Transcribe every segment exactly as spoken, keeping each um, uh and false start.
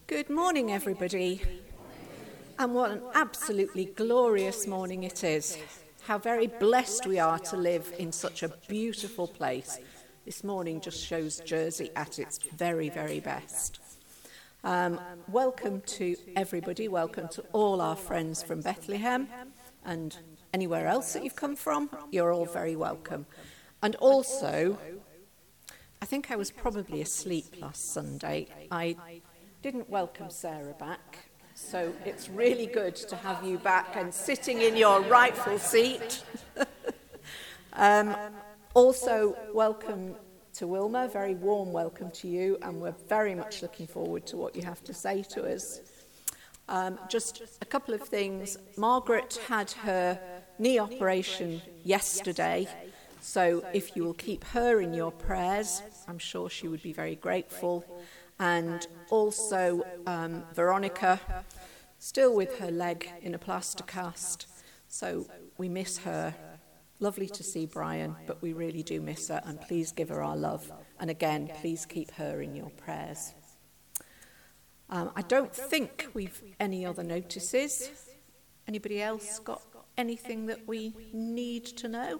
Good morning, everybody. And what an absolutely glorious morning it is. How very blessed we are to live in such a beautiful place. This morning just shows Jersey at its very, very best. Um, welcome to everybody. Welcome to all our friends from Bethlehem and anywhere else that you've come from. You're all very welcome. And also, I think I was probably asleep last Sunday. I didn't welcome Sarah back, so it's really good to have you back and sitting in your rightful seat. um, also, welcome to Wilma, very warm welcome to you, and we're very much looking forward to what you have to say to us. Um, just a couple of things. Margaret had her knee operation yesterday, so if you will keep her in your prayers, I'm sure she would be very grateful. And also um, Veronica, still with her leg in a plaster cast, so we miss her. Lovely to see Brian, but we really do miss her, and please give her our love. And again, please keep her in your prayers. Um, I don't think we've any other notices. Anybody else got anything that we need to know?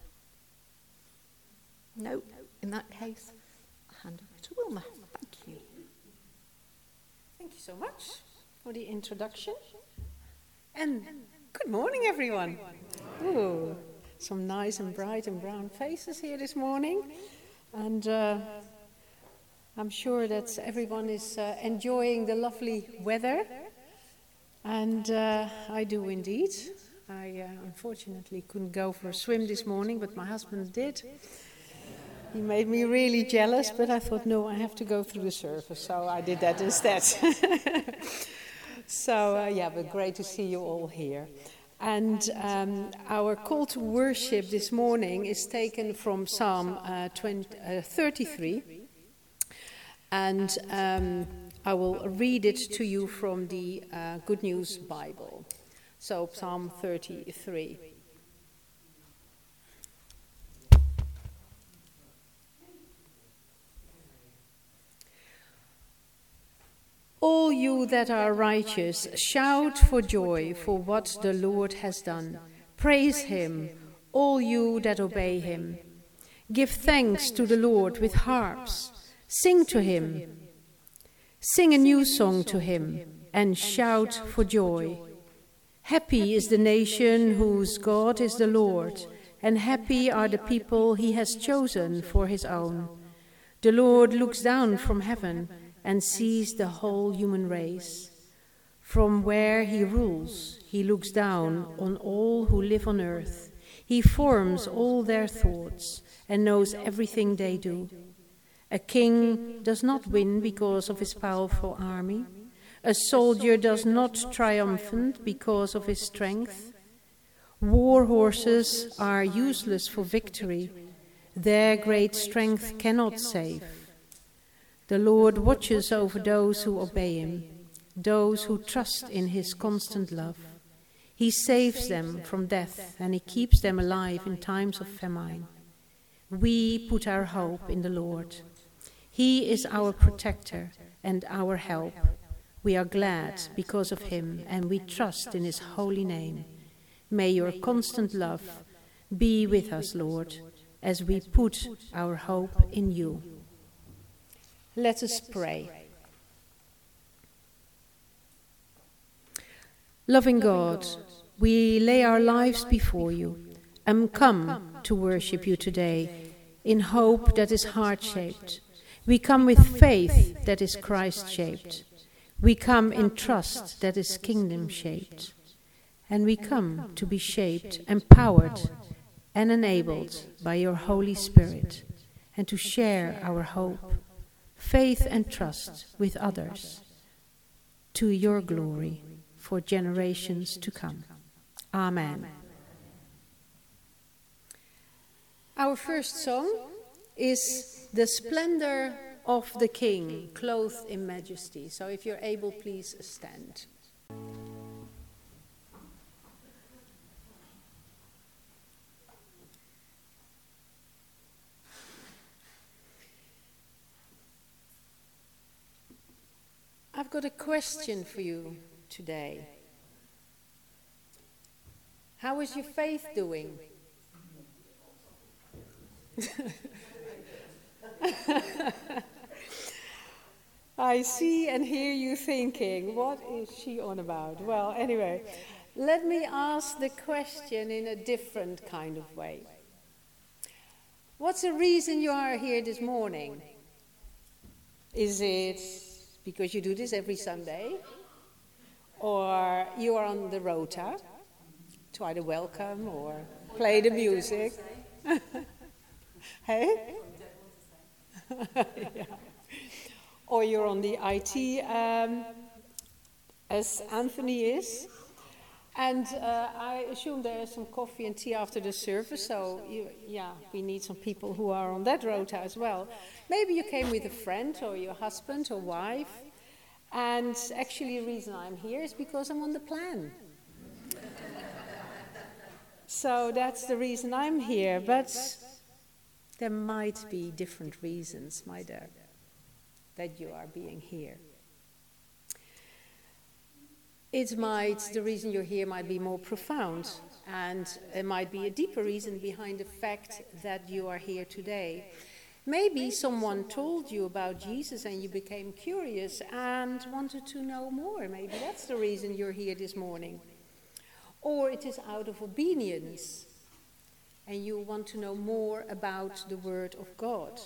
No, in that case, I'll hand over to Wilma. Thank you. Thank you so much for the introduction. And good morning, everyone. Ooh, some nice and bright and brown faces here this morning. And uh, I'm sure that everyone is uh, enjoying the lovely weather. And uh, I do indeed. I uh, unfortunately couldn't go for a swim this morning, but my husband did. He made me really jealous, but I thought, no, I have to go through the surface, so I did that instead. so, uh, yeah, but great to see you all here. And um, our call to worship this morning is taken from Psalm uh, twenty, uh, thirty-three. And um, I will read it to you from the uh, Good News Bible. So, Psalm thirty-three. All you that are righteous, shout for joy for what the Lord has done. Praise him, all you that obey him. Give thanks to the Lord with harps. Sing to him. Sing a new song to him and shout for joy. Happy is the nation whose God is the Lord, and happy are the people he has chosen for his own. The Lord looks down from heaven and sees the whole human race. From where he rules, he looks down on all who live on earth. He forms all their thoughts and knows everything they do. A king does not win because of his powerful army. A soldier does not triumphant because of his strength. War horses are useless for victory. Their great strength cannot save. The Lord watches over those who obey him, those who trust in his constant love. He saves them from death, and he keeps them alive in times of famine. We put our hope in the Lord. He is our protector and our help. We are glad because of him, and we trust in his holy name. May your constant love be with us, Lord, as we put our hope in you. Let us pray. Loving God, we lay our lives before you and come to worship you today in hope that is heart-shaped. We come with faith that is Christ-shaped. We come in trust that is kingdom-shaped. And we come to be shaped, empowered, and enabled by your Holy Spirit, and to share our hope, faith and trust with others, to your glory for generations to come. Amen. Our first song is The Splendor of the King, Clothed in Majesty. So if you're able, please stand. I've got a question for you today. How is your faith doing? I see and hear you thinking, what is she on about? Well, anyway, let me ask the question in a different kind of way. What's the reason you are here this morning? Is it because you do this every Sunday? Or you are on the rota to either welcome or play the music? Hey? Yeah. Or you're on the I T, um, as Anthony is. And uh, I assume there is some coffee and tea after the service, so you, yeah, we need some people who are on that rota as well. Maybe you came with a friend or your husband or wife. And actually the reason I'm here is because I'm on the plan. So that's the reason I'm here, but there might be different reasons, might there, that you are being here. It might, the reason you're here might be more profound, and there might be a deeper reason behind the fact that you are here today. Maybe someone told you about Jesus and you became curious and wanted to know more. Maybe that's the reason you're here this morning. Or it is out of obedience and you want to know more about the Word of God.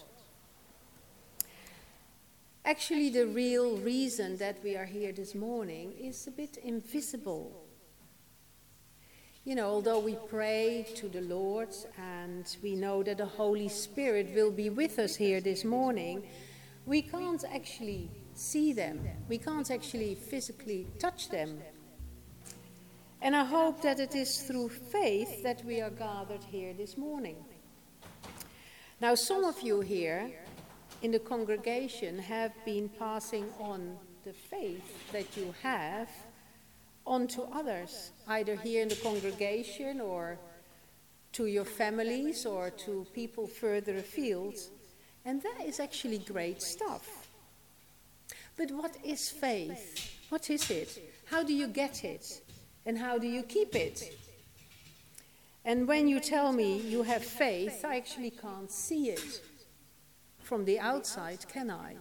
Actually, the real reason that we are here this morning is a bit invisible. You know, although we pray to the Lord and we know that the Holy Spirit will be with us here this morning, we can't actually see them. We can't actually physically touch them. And I hope that it is through faith that we are gathered here this morning. Now, some of you here in the congregation have been passing on the faith that you have on to others, either here in the congregation or to your families or to people further afield. And that is actually great stuff. But what is faith? What is it? How do you get it? And how do you keep it? And when you tell me you have faith, I actually can't see it from the outside, can I?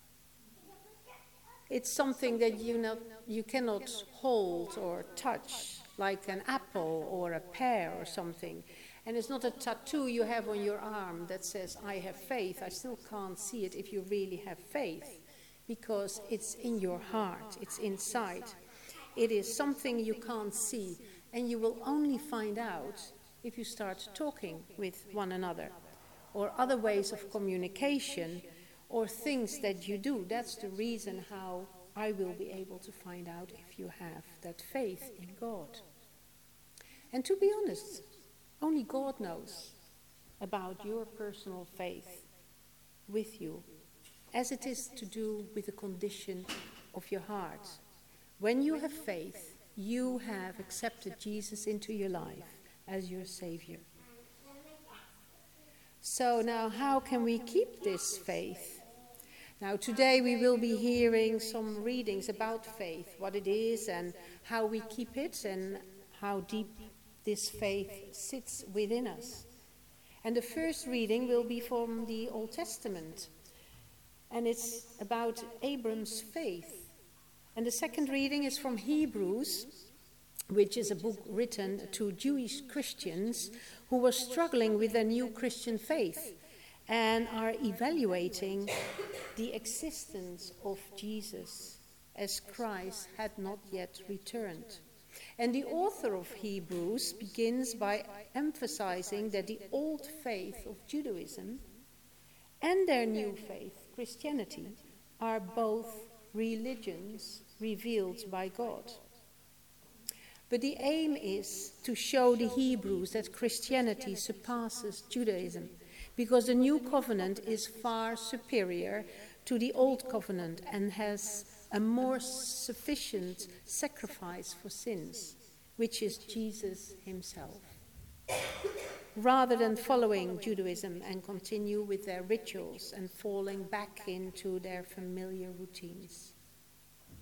It's something that you not, you cannot hold or touch, like an apple or a pear or something. And it's not a tattoo you have on your arm that says, I have faith. I still can't see it if you really have faith, because it's in your heart, it's inside. It is something you can't see, and you will only find out if you start talking with one another, or other ways of communication, or things that you do. That's the reason how I will be able to find out if you have that faith in God. And to be honest, only God knows about your personal faith with you, as it is to do with the condition of your heart. When you have faith, you have accepted Jesus into your life as your Savior. So now, how can we keep this faith? Now, today we will be hearing some readings about faith, what it is and how we keep it and how deep this faith sits within us. And the first reading will be from the Old Testament, and it's about Abram's faith. And the second reading is from Hebrews, which is a book written to Jewish Christians who were struggling with their new Christian faith and are evaluating the existence of Jesus, as Christ had not yet returned. And the author of Hebrews begins by emphasizing that the old faith of Judaism and their new faith, Christianity, are both religions revealed by God. But the aim is to show the Hebrews that Christianity surpasses Judaism, because the new covenant is far superior to the old covenant and has a more sufficient sacrifice for sins, which is Jesus himself, rather than following Judaism and continue with their rituals and falling back into their familiar routines.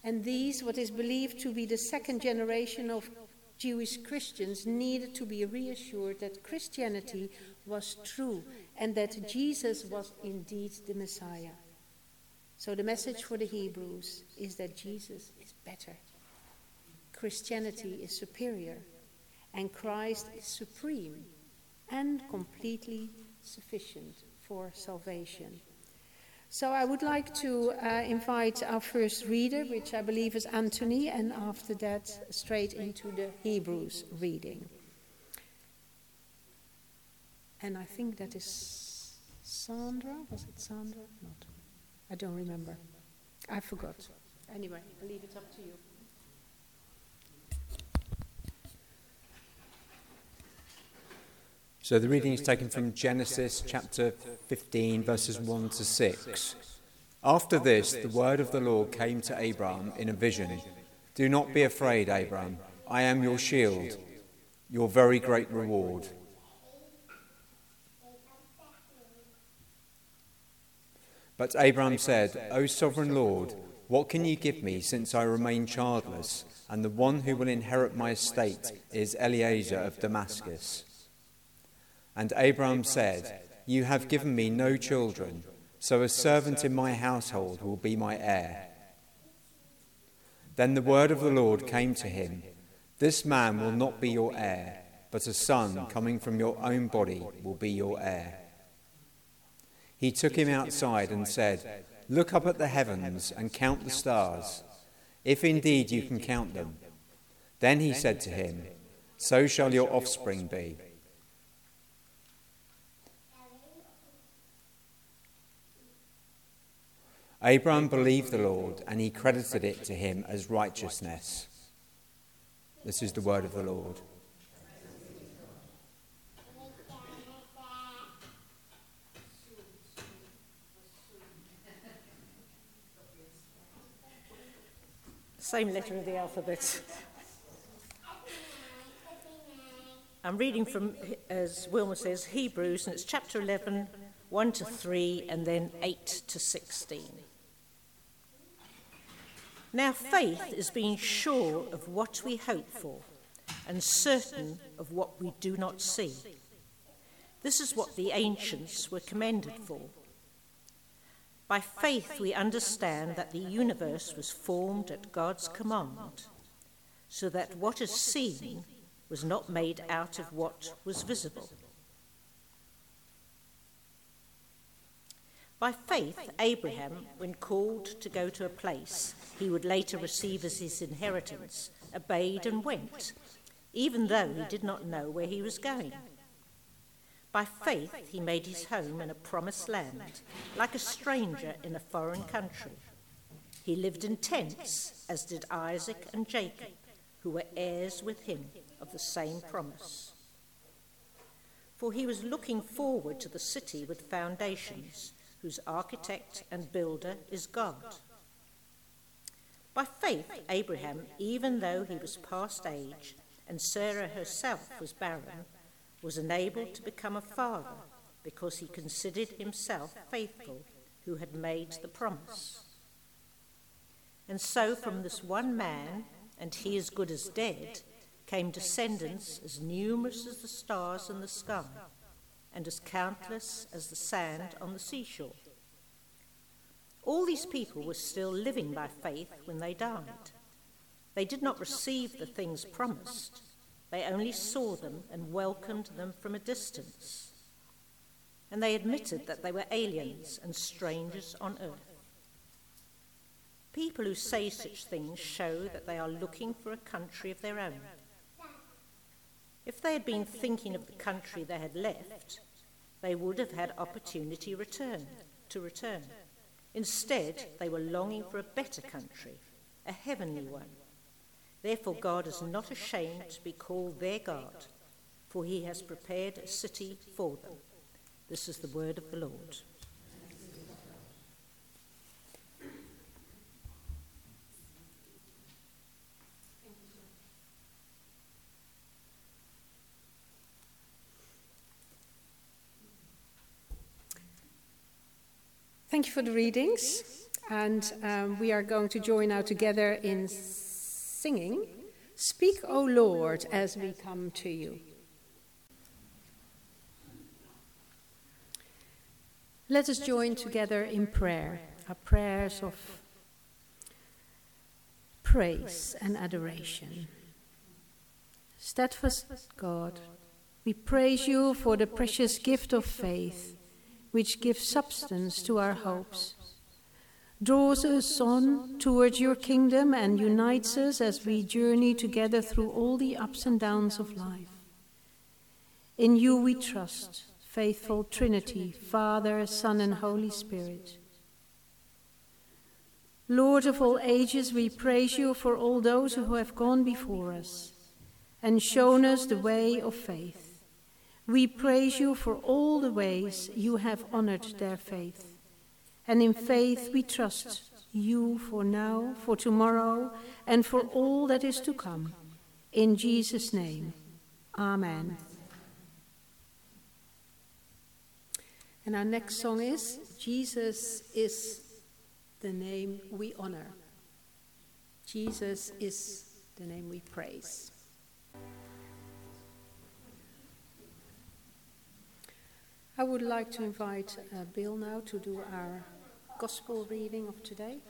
And these, what is believed to be the second generation of Jewish Christians, needed to be reassured that Christianity was true and that Jesus was indeed the Messiah. So the message for the Hebrews is that Jesus is better. Christianity is superior, and Christ is supreme and completely sufficient for salvation. So I would like to uh, invite our first reader, which I believe is Anthony, and after that straight into the Hebrews reading. And I think that is Sandra. Was it Sandra? Not. I don't remember. I forgot. Anyway, I'll leave it up to you. So the reading is taken from Genesis chapter fifteen, verses one to six. After this, the word of the Lord came to Abram in a vision. Do not be afraid, Abram. I am your shield, your very great reward. But Abram said, O sovereign Lord, what can you give me since I remain childless, and the one who will inherit my estate is Eliezer of Damascus? And Abram said, You have given me no children, so a servant in my household will be my heir. Then the word of the Lord came to him, This man will not be your heir, but a son coming from your own body will be your heir. He took him outside and said, Look up at the heavens and count the stars, if indeed you can count them. Then he said to him, So shall your offspring be. Abram believed the Lord, and he credited it to him as righteousness. This is the word of the Lord. Same letter of the alphabet. I'm reading from, as Wilma says, Hebrews, and it's chapter eleven, one to three, and then eight to sixteen. Now faith is being sure of what we hope for and certain of what we do not see. This is what the ancients were commended for. By faith we understand that the universe was formed at God's command, so that what is seen was not made out of what was visible. By faith, Abraham, when called to go to a place he would later receive as his inheritance, obeyed and went, even though he did not know where he was going. By faith, he made his home in a promised land, like a stranger in a foreign country. He lived in tents, as did Isaac and Jacob, who were heirs with him of the same promise. For he was looking forward to the city with foundations, whose architect and builder is God. By faith, Abraham, even though he was past age and Sarah herself was barren, was enabled to become a father because he considered himself faithful who had made the promise. And so from this one man, and he as good as dead, came descendants as numerous as the stars in the sky and as countless as the sand on the seashore. All these people were still living by faith when they died. They did not receive the things promised. They only saw them and welcomed them from a distance. And they admitted that they were aliens and strangers on earth. People who say such things show that they are looking for a country of their own. If they had been thinking of the country they had left, they would have had opportunity return, to return. Instead, they were longing for a better country, a heavenly one. Therefore, God is not ashamed to be called their God, for he has prepared a city for them. This is the word of the Lord. Thank you for the readings. And um, we are going to join now together in singing, "Speak, O Lord, as we come to you." Let us join together in prayer, our prayers of praise and adoration. Steadfast God, we praise you for the precious gift of faith, which gives substance to our hopes, draws us on towards your kingdom and unites us as we journey together through all the ups and downs of life. In you we trust, faithful Trinity, Father, Son, and Holy Spirit. Lord of all ages, we praise you for all those who have gone before us and shown us the way of faith. We praise you for all the ways you have honored their faith. And in faith we trust you for now, for tomorrow, and for all that is to come. In Jesus' name, amen. And our next song is, Jesus is the name we honor. Jesus is the name we praise. I would like to invite uh, Bill now to do our gospel reading of today.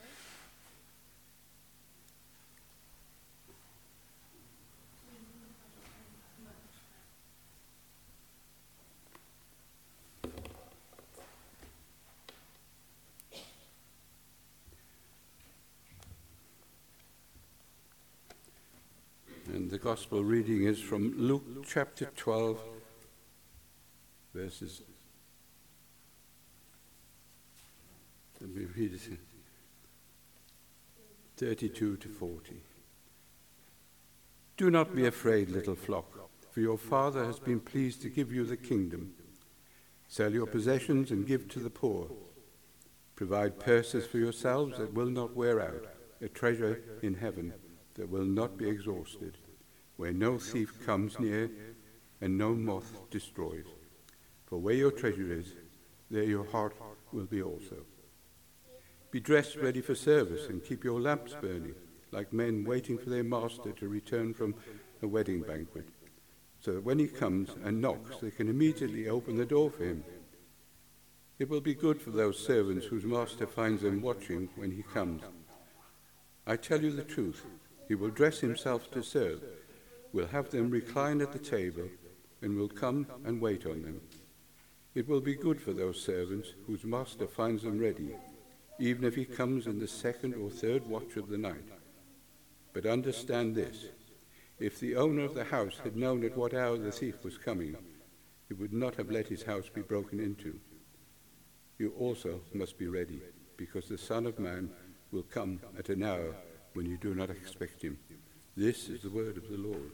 And the gospel reading is from Luke chapter twelve, verses, let me read it, thirty-two to forty. Do not be afraid, little flock, for your Father has been pleased to give you the kingdom. Sell your possessions and give to the poor. Provide purses for yourselves that will not wear out, a treasure in heaven that will not be exhausted, where no thief comes near and no moth destroys. For where your treasure is, there your heart will be also. Be dressed ready for service and keep your lamps burning, like men waiting for their master to return from a wedding banquet, so that when he comes and knocks, they can immediately open the door for him. It will be good for those servants whose master finds them watching when he comes. I tell you the truth, he will dress himself to serve, will have them recline at the table, and will come and wait on them. It will be good for those servants whose master finds them ready, even if he comes in the second or third watch of the night. But understand this, if the owner of the house had known at what hour the thief was coming, he would not have let his house be broken into. You also must be ready, because the Son of Man will come at an hour when you do not expect him. This is the word of the Lord.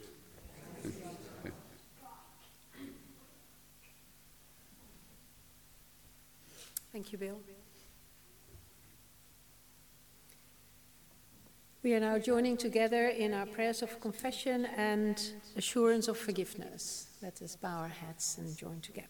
Thank you, Bill. We are now joining together in our prayers of confession and assurance of forgiveness. Let us bow our heads and join together.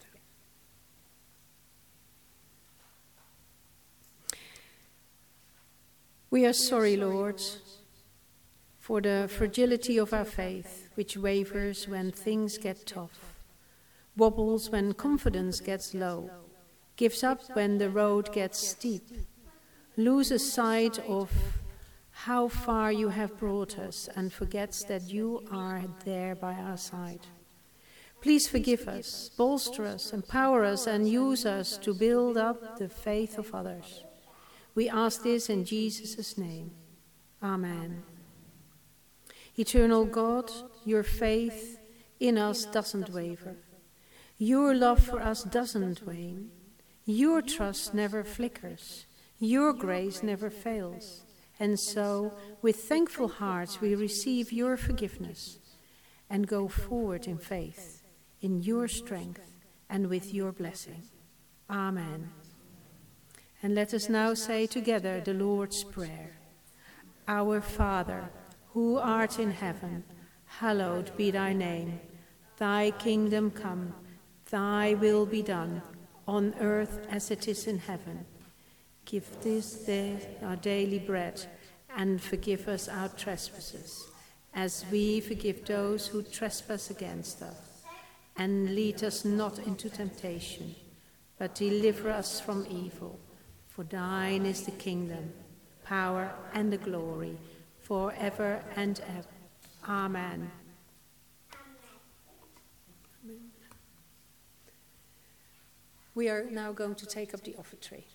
We are sorry, Lord, for the fragility of our faith, which wavers when things get tough, wobbles when confidence gets low, gives up when the road gets steep, loses sight of how far you have brought us, and forgets that you are there by our side. Please forgive us, bolster us, empower us, and use us to build up the faith of others. We ask this in Jesus' name. Amen. Eternal God, your faith in us doesn't waver. Your love for us doesn't wane. Your trust never flickers. Your grace never fails. And so, with thankful hearts, we receive your forgiveness and go forward in faith, in your strength, and with your blessing. Amen. And let us now say together the Lord's Prayer. Our Father, who art in heaven, hallowed be thy name. Thy kingdom come, thy will be done, on earth as it is in heaven. Give this day our daily bread, and forgive us our trespasses, as we forgive those who trespass against us. And lead us not into temptation, but deliver us from evil. For thine is the kingdom, power, and the glory, forever and ever. Amen. Amen. We are now going to take up the offertory.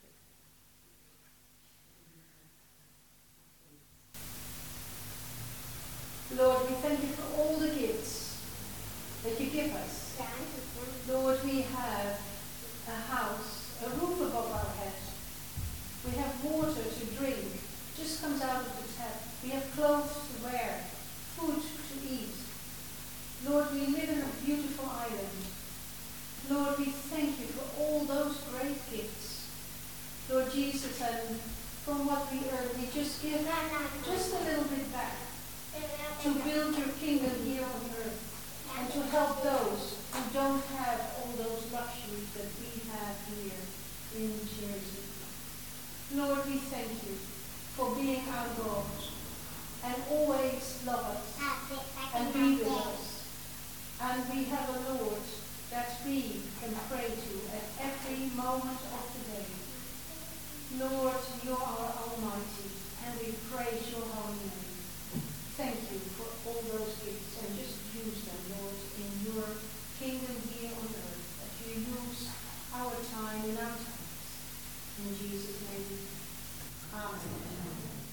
Lord, we thank you for all the gifts that you give us. Lord, we have a house, a roof above our head. We have water to drink, just comes out of the tap. We have clothes to wear, food to eat. Lord, we live in a beautiful island. Lord, we thank you for all those great gifts. Lord Jesus, and from what we earn, we just give just a little bit back to build your kingdom here on earth and to help those who don't have all those luxuries that we have here in Jersey. Lord, we thank you for being our God and always love us and be with us. And we have a Lord that we can pray to at every moment of the day. Lord, you are almighty, and we praise your holy name. Thank you for all those gifts, and just use them, Lord, in your kingdom here on earth, that you use our time and our times. In Jesus' name, amen.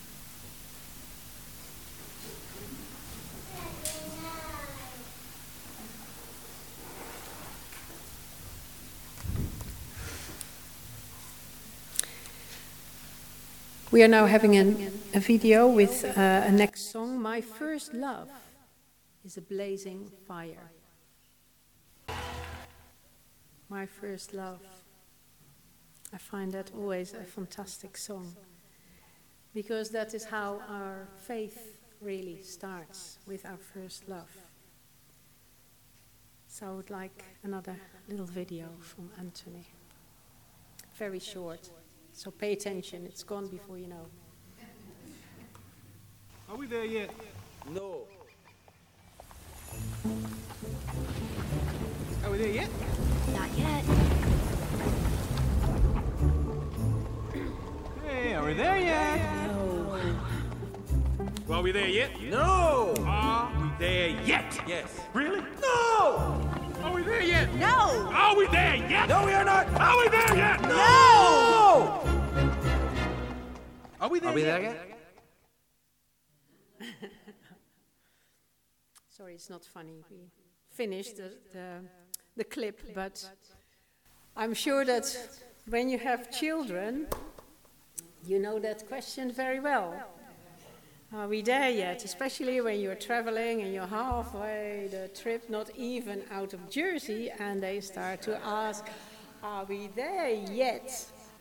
We are now having an, a video with uh, a next song. My first love is a blazing fire. My first love. I find that always a fantastic song, because that is how our faith really starts, with our first love. So I would like another little video from Anthony. Very short. So pay attention, it's gone before you know. Are we there yet? No. Are we there yet? Not yet. Hey, are we there yet? No. Well, are we there yet? No. Are we there yet? Yes. Really? No. Are we there yet? No! Are we there yet? No, we are not. Are we there yet? No. Are we there Are we yet? there yet? Sorry, it's not funny. We finished the, the, the clip, but I'm sure that when you have children, you know that question very well. Are we there yet? Especially when you're traveling and you're halfway the trip, not even out of Jersey, and they start to ask, are we there yet?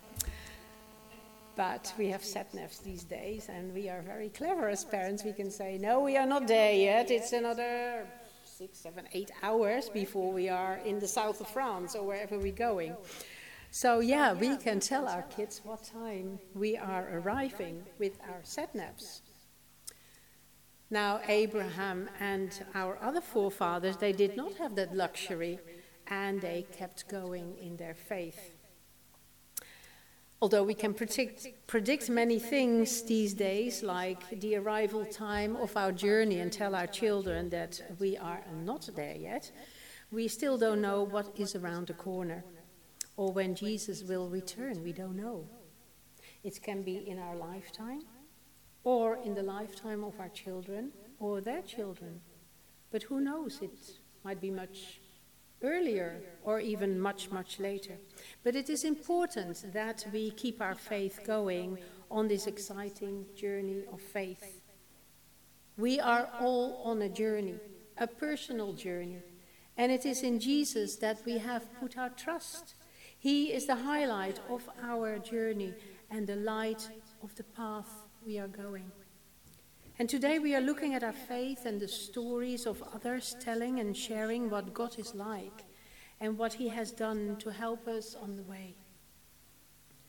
But we have sat-navs these days, and we are very clever as parents. We can say, no, we are not there yet. It's another six, seven, eight hours before we are in the south of France or wherever we're going. So, yeah, we can tell our kids what time we are arriving with our sat-navs. Now, Abraham and our other forefathers, they did not have that luxury, and they kept going in their faith. Although we can predict, predict many things these days, like the arrival time of our journey, and tell our children that we are not there yet, we still don't know what is around the corner, or when Jesus will return. We don't know. It can be in our lifetime, or in the lifetime of our children, or their children. But who knows, it might be much earlier, or even much, much later. But it is important that we keep our faith going on this exciting journey of faith. We are all on a journey, a personal journey, and it is in Jesus that we have put our trust. He is the highlight of our journey and the light of the path we are going. And today we are looking at our faith and the stories of others telling and sharing what God is like and what he has done to help us on the way.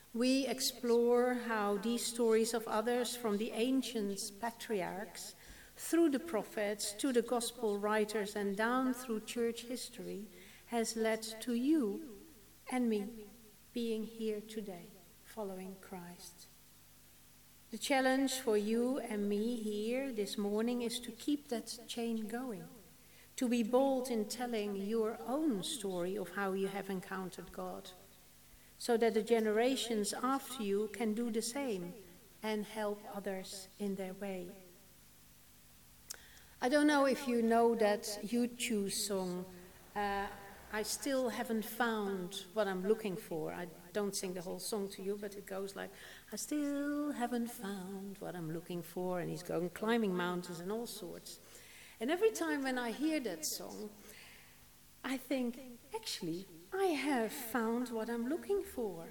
we explore how these stories of others, from the ancient patriarchs through the prophets to the gospel writers and down through church history, has led to you and me being here today, following Christ. The challenge for you and me here this morning is to keep that chain going, to be bold in telling your own story of how you have encountered God, so that the generations after you can do the same and help others in their way. I don't know if you know that U two song, uh, I still haven't found what I'm looking for. I don't sing the whole song to you, but it goes like, I still haven't found what I'm looking for, and he's going climbing mountains and all sorts. And every time when I hear that song, I think, actually, I have found what I'm looking for.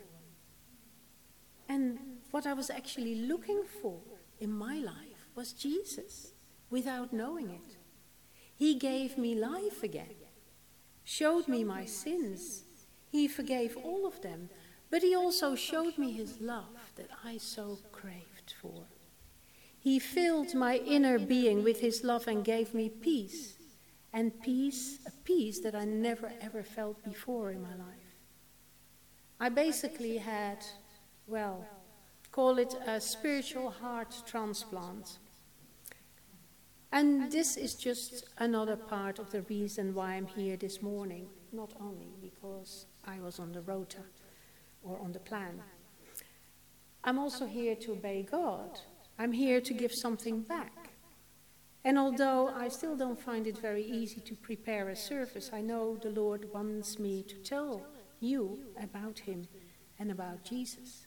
And what I was actually looking for in my life was Jesus, without knowing it. He gave me life again, showed me my sins. He forgave all of them, but he also showed me his love that I so craved for. He filled my inner being with his love and gave me peace, and peace, a peace that I never ever felt before in my life. I basically had, well, call it a spiritual heart transplant. And this is just another part of the reason why I'm here this morning, not only because I was on the rota or on the plan. I'm also here to obey God. I'm here to give something back. And although I still don't find it very easy to prepare a service, I know the Lord wants me to tell you about him and about Jesus.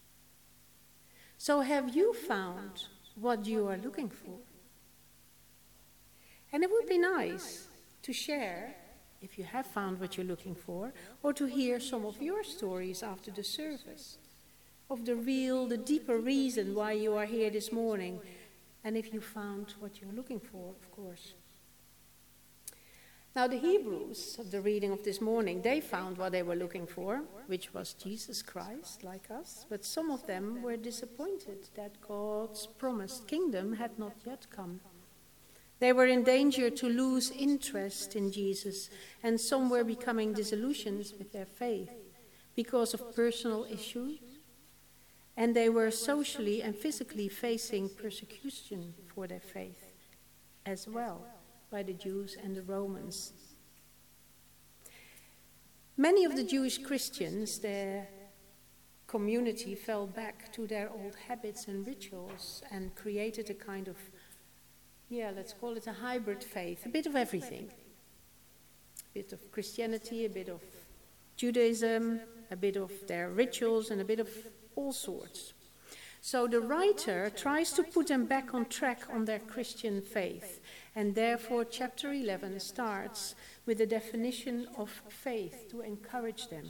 So have you found what you are looking for? And it would be nice to share, if you have found what you're looking for, or to hear some of your stories after the service, of the real, the deeper reason why you are here this morning, and if you found what you're looking for, of course. Now, the Hebrews of the reading of this morning, they found what they were looking for, which was Jesus Christ, like us, but some of them were disappointed that God's promised kingdom had not yet come. They were in danger to lose interest in Jesus, and some were becoming disillusioned with their faith because of personal issues, and they were socially and physically facing persecution for their faith as well by the Jews and the Romans. Many of the Jewish Christians, their community fell back to their old habits and rituals and created a kind of Yeah, let's call it a hybrid faith, a bit of everything. A bit of Christianity, a bit of Judaism, a bit of their rituals, and a bit of all sorts. So the writer tries to put them back on track on their Christian faith, and therefore chapter eleven starts with a definition of faith to encourage them.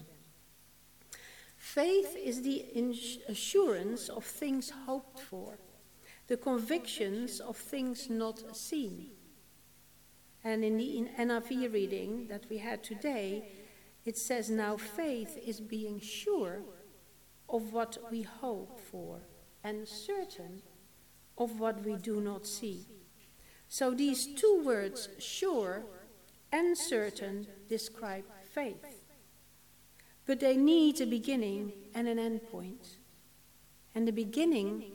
Faith is the assurance of things hoped for, the convictions of things not seen. And in the N I V reading that we had today, it says, now faith is being sure of what we hope for and certain of what we do not see. So these two words, sure and certain, describe faith. But they need a beginning and an end point. And the beginning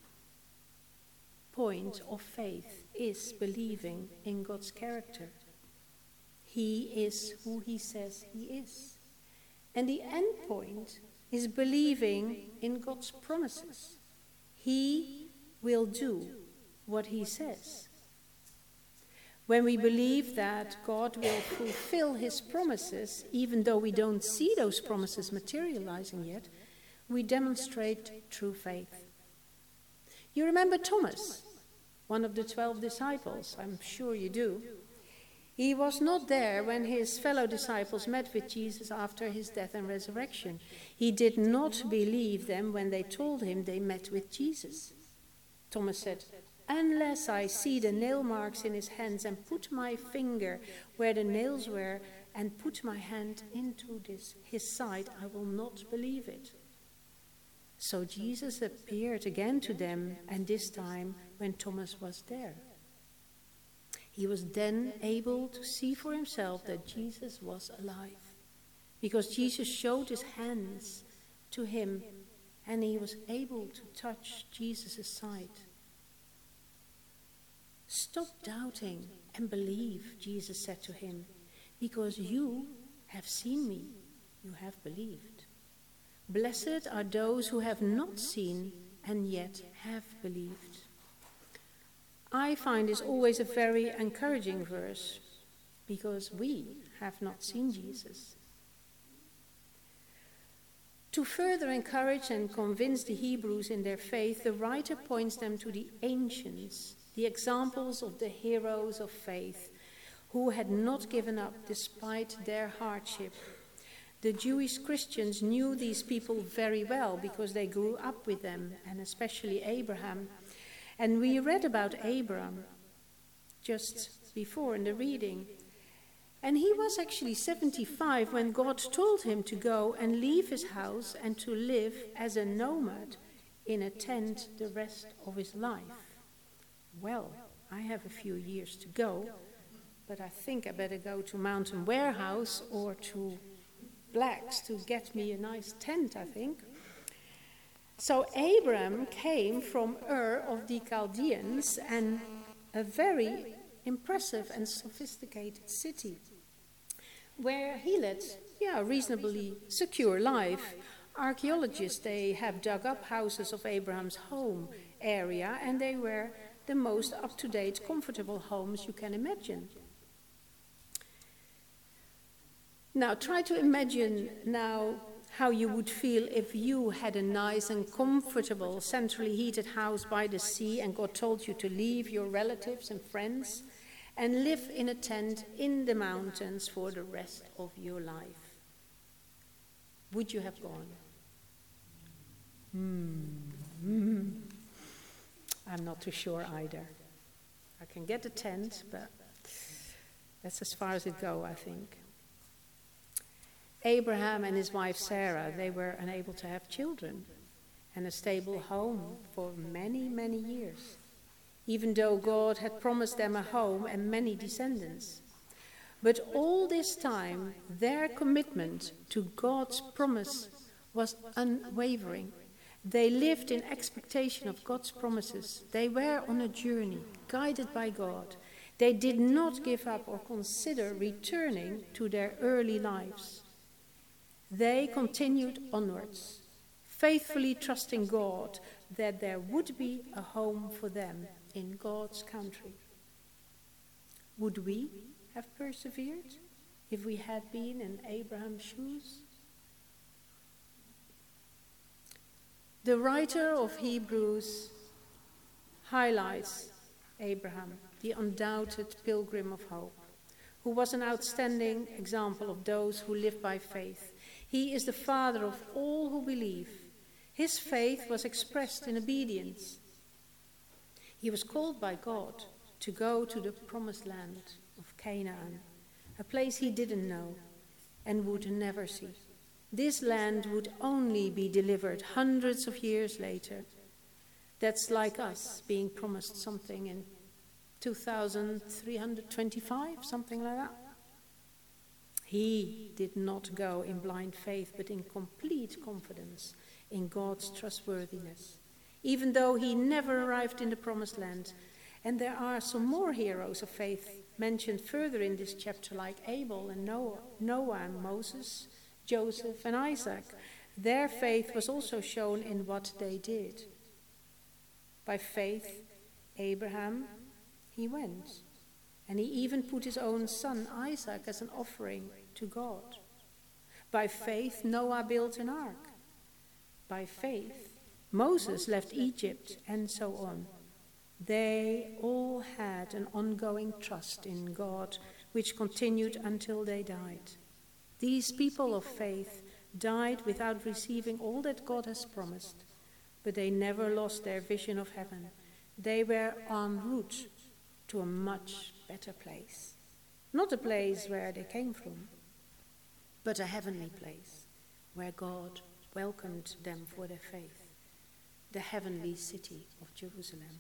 point of faith is believing in God's character. He is who he says he is. And the end point is believing in God's promises. He will do what he says. When we believe that God will fulfill his promises, even though we don't see those promises materializing yet, we demonstrate true faith. You remember Thomas, one of the twelve disciples? I'm sure you do. He was not there when his fellow disciples met with Jesus after his death and resurrection. He did not believe them when they told him they met with Jesus. Thomas said, unless I see the nail marks in his hands and put my finger where the nails were and put my hand into this, his side, I will not believe it. So Jesus appeared again to them, and this time when Thomas was there. He was then able to see for himself that Jesus was alive, because Jesus showed his hands to him, and he was able to touch Jesus' side. Stop doubting and believe, Jesus said to him, because you have seen me, you have believed. Blessed are those who have not seen and yet have believed. I find this always a very encouraging verse, because we have not seen Jesus. To further encourage and convince the Hebrews in their faith, the writer points them to the ancients, the examples of the heroes of faith, who had not given up despite their hardship. The Jewish Christians knew these people very well because they grew up with them, and especially Abraham. And we read about Abraham just before in the reading. And he was actually seventy-five when God told him to go and leave his house and to live as a nomad in a tent the rest of his life. Well, I have a few years to go, but I think I better go to Mountain Warehouse or to Blacks to get me a nice tent, I think. So Abraham came from Ur of the Chaldeans, and a very impressive and sophisticated city, where he led yeah, a reasonably secure life. Archaeologists, they have dug up houses of Abraham's home area, and they were the most up-to-date, comfortable homes you can imagine. Now, try to imagine now how you would feel if you had a nice and comfortable, centrally heated house by the sea and God told you to leave your relatives and friends and live in a tent in the mountains for the rest of your life. Would you have gone? Hmm. Mm. I'm not too sure either. I can get a tent, but that's as far as it goes, I think. Abraham and his wife Sarah, they were unable to have children and a stable home for many, many years, even though God had promised them a home and many descendants. But all this time, their commitment to God's promise was unwavering. They lived in expectation of God's promises. They were on a journey, guided by God. They did not give up or consider returning to their early lives. They continued onwards, faithfully trusting God that there would be a home for them in God's country. Would we have persevered if we had been in Abraham's shoes? The writer of Hebrews highlights Abraham, the undoubted pilgrim of hope, who was an outstanding example of those who live by faith. He is the father of all who believe. His faith was expressed in obedience. He was called by God to go to the promised land of Canaan, a place he didn't know and would never see. This land would only be delivered hundreds of years later. That's like us being promised something in two thousand three hundred twenty-five, something like that. He did not go in blind faith, but in complete confidence in God's trustworthiness, even though he never arrived in the promised land. And there are some more heroes of faith mentioned further in this chapter, like Abel and Noah, Noah and Moses, Joseph and Isaac. Their faith was also shown in what they did. By faith, Abraham, he went. And he even put his own son Isaac as an offering to God. By faith, Noah built an ark. By faith, Moses left Egypt, and so on. They all had an ongoing trust in God, which continued until they died. These people of faith died without receiving all that God has promised, but they never lost their vision of heaven. They were en route to a much better place. Not a place where they came from, but a heavenly place where God welcomed them for their faith. the heavenly city of Jerusalem.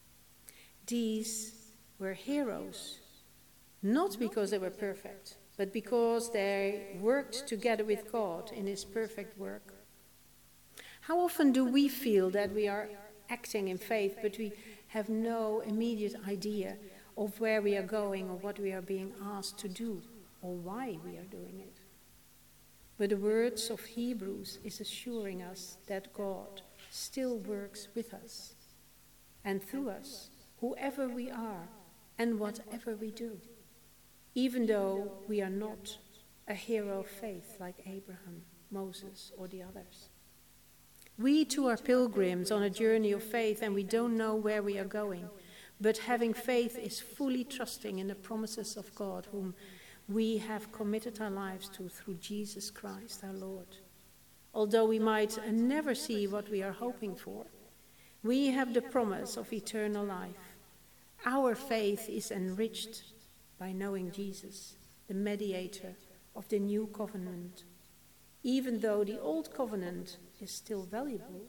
These were heroes, not because they were perfect, but because they worked together with God in his perfect work. How often do we feel that we are acting in faith, but we have no immediate idea of where we are going or what we are being asked to do or why we are doing it? But the words of Hebrews is assuring us that God still works with us and through us, whoever we are and whatever we do, even though we are not a hero of faith like Abraham, Moses, or the others. We too are pilgrims on a journey of faith, and we don't know where we are going. But having faith is fully trusting in the promises of God, whom we have committed our lives to through Jesus Christ our Lord. Although we might never see what we are hoping for, we have the promise of eternal life. Our faith is enriched by knowing Jesus, the mediator of the new covenant. Even though the old covenant is still valuable,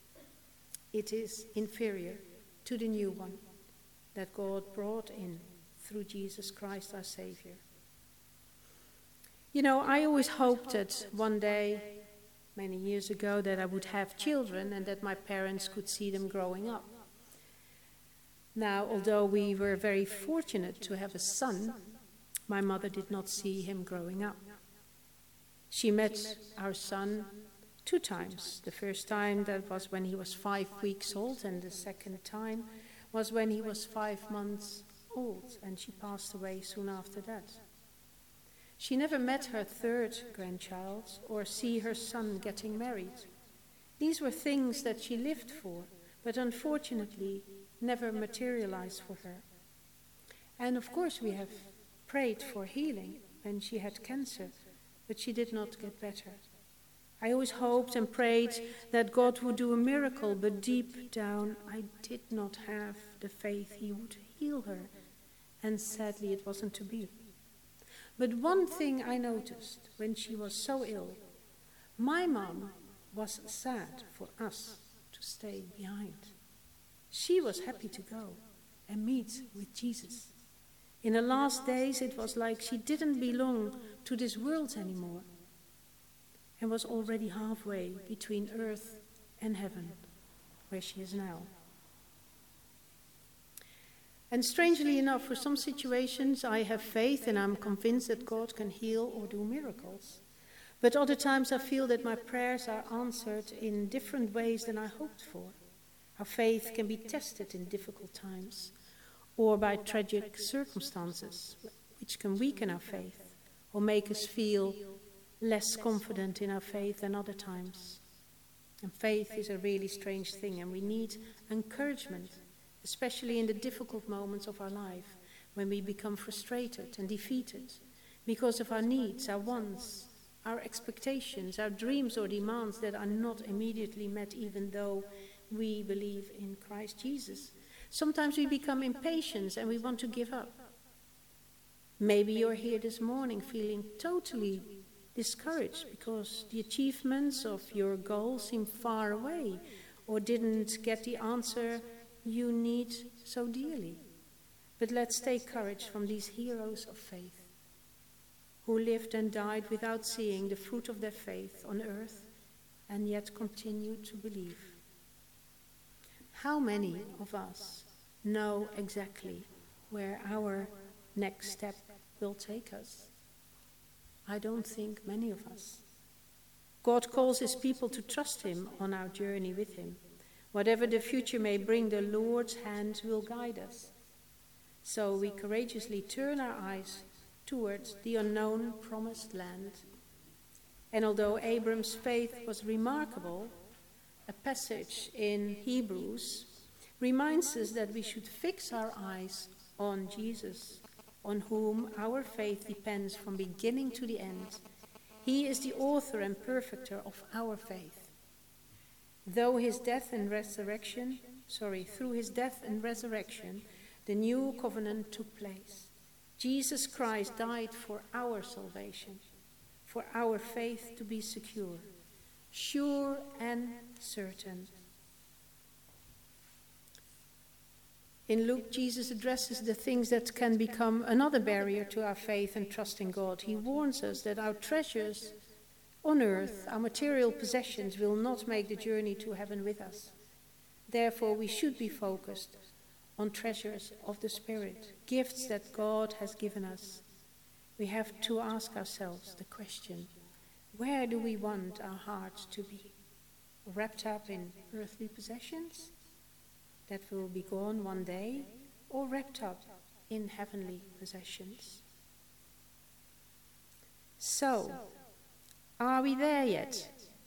it is inferior to the new one that God brought in through Jesus Christ our Savior. You know, I always hoped that one day, many years ago, that I would have children and that my parents could see them growing up. Now, although we were very fortunate to have a son, my mother did not see him growing up. She met our son two times. The first time, that was when he was five weeks old, and the second time was when he was five months old, and she passed away soon after that. She never met her third grandchild or see her son getting married. These were things that she lived for, but unfortunately never materialized for her. And of course we have prayed for healing when she had cancer, but she did not get better. I always hoped and prayed that God would do a miracle, but deep down I did not have the faith he would heal her, and sadly it wasn't to be. But one thing I noticed when she was so ill, my mom was sad for us to stay behind. She was happy to go and meet with Jesus. In the last days, it was like she didn't belong to this world anymore and was already halfway between earth and heaven, where she is now. And strangely enough, for some situations, I have faith and I'm convinced that God can heal or do miracles. But other times I feel that my prayers are answered in different ways than I hoped for. Our faith can be tested in difficult times or by tragic circumstances, which can weaken our faith or make us feel less confident in our faith than other times. And faith is a really strange thing, and we need encouragement, especially in the difficult moments of our life when we become frustrated and defeated because of our needs, our wants, our expectations, our dreams or demands that are not immediately met, even though we believe in Christ Jesus. Sometimes we become impatient and we want to give up. Maybe you're here this morning feeling totally discouraged because the achievements of your goals seem far away or didn't get the answer you need so dearly. But let's take courage from these heroes of faith who lived and died without seeing the fruit of their faith on earth and yet continue to believe. How many of us know exactly where our next step will take us? I don't think many of us. God calls his people to trust him on our journey with him. Whatever the future may bring, the Lord's hand will guide us. So we courageously turn our eyes towards the unknown promised land. And although Abram's faith was remarkable, a passage in Hebrews reminds us that we should fix our eyes on Jesus, on whom our faith depends from beginning to the end. He is the author and perfecter of our faith. Though his death and resurrection, sorry, through his death and resurrection, the new covenant took place. Jesus Christ died for our salvation, for our faith to be secure, sure and certain. In Luke, Jesus addresses the things that can become another barrier to our faith and trust in God. He warns us that our treasures on earth, our material possessions, will not make the journey to heaven with us. Therefore, we should be focused on treasures of the Spirit, gifts that God has given us. We have to ask ourselves the question, where do we want our hearts to be? Wrapped up in earthly possessions that will be gone one day, or wrapped up in heavenly possessions? So, are we there yet?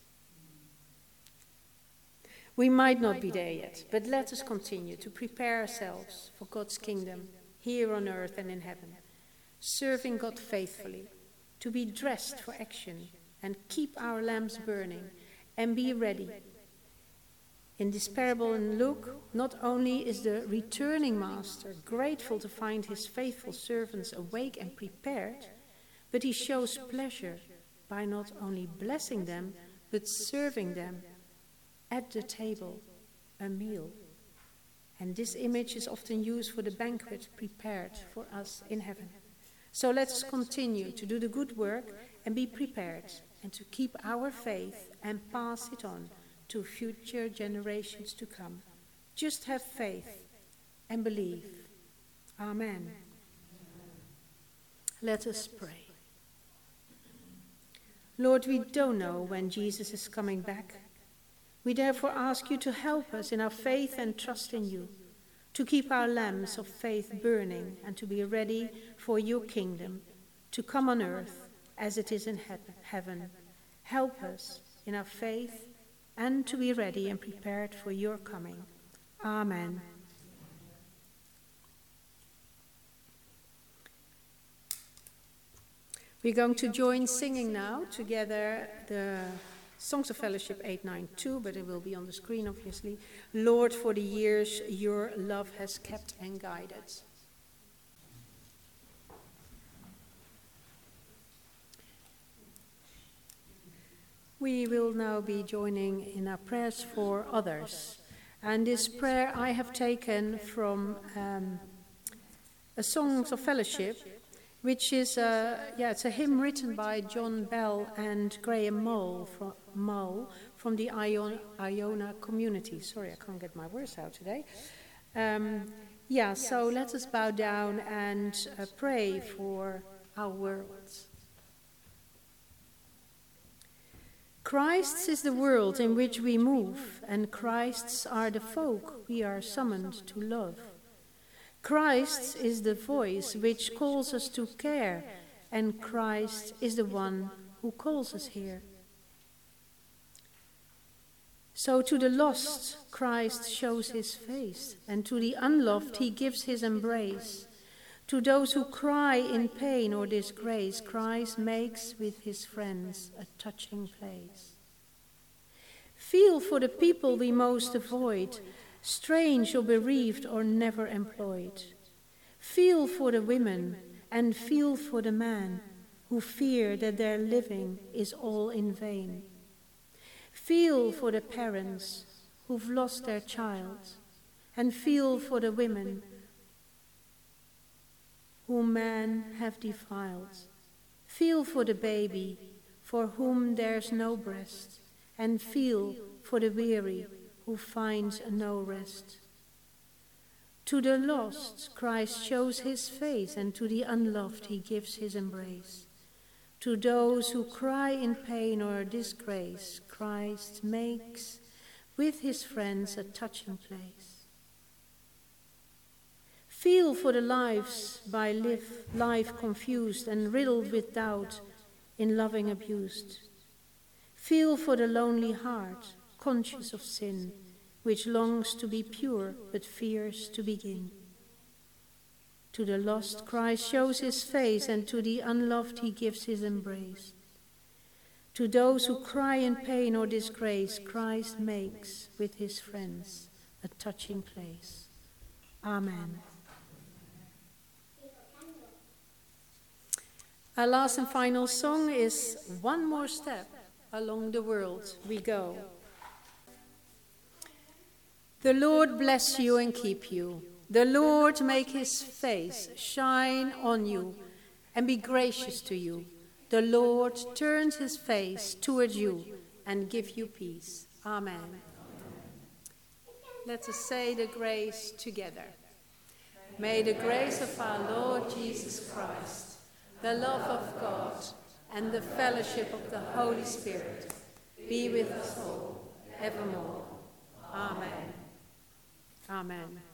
We might not be there yet, but let us continue to prepare ourselves for God's kingdom here on earth and in heaven, serving God faithfully, to be dressed for action and keep our lamps burning and be ready. In this parable in Luke, not only is the returning master grateful to find his faithful servants awake and prepared, but he shows pleasure by not only blessing them, but serving them at the table, a meal. And this image is often used for the banquet prepared for us in heaven. So let us continue to do the good work and be prepared, and to keep our faith and pass it on to future generations to come. Just have faith and believe. Amen. Let us pray. Lord, we don't know when Jesus is coming back. We therefore ask you to help us in our faith and trust in you, to keep our lamps of faith burning and to be ready for your kingdom, to come on earth as it is in he- heaven. Help us in our faith and to be ready and prepared for your coming. Amen. We're going to join singing now together the Songs of Fellowship eight ninety-two, but it will be on the screen obviously. Lord, for the years your love has kept and guided. We will now be joining in our prayers for others. And this prayer I have taken from um, a Songs of Fellowship, which is a, yeah, it's a hymn written by John Bell and Graham Mull from, Mull from the Iona, Iona community. Sorry, I can't get my words out today. Um, yeah, so let us bow down and uh, pray for our world. Christ's is the world in which we move, and Christ's are the folk we are summoned to love. Christ is the voice which calls us to care, and Christ is the one who calls us here. So to the lost, Christ shows his face, and to the unloved he gives his embrace. To those who cry in pain or disgrace, Christ makes with his friends a touching place. Feel for the people we most avoid, strange or bereaved or never employed. Feel for the women and feel for the men who fear that their living is all in vain. Feel for the parents who've lost their child, and feel for the women whom men have defiled. Feel for the baby for whom there's no breast, and feel for the weary who finds no rest. To the lost, Christ shows his face, and to the unloved he gives his embrace. To those who cry in pain or disgrace, Christ makes with his friends a touching place. Feel for the lives by live, life confused and riddled with doubt, in loving abused. Feel for the lonely heart, conscious of sin, which longs to be pure but fears to begin. To the lost, Christ shows his face, and to the unloved he gives his embrace. To those who cry in pain or disgrace, Christ makes with his friends a touching place. Amen. Our last and final song is One More Step Along the World We Go. The Lord bless you and keep you. The Lord make his face shine on you and be gracious to you. The Lord turn his face toward you and give you peace. Amen. Let us say the grace together. May the grace of our Lord Jesus Christ, the love of God, and the fellowship of the Holy Spirit be with us all evermore. Amen. Amen.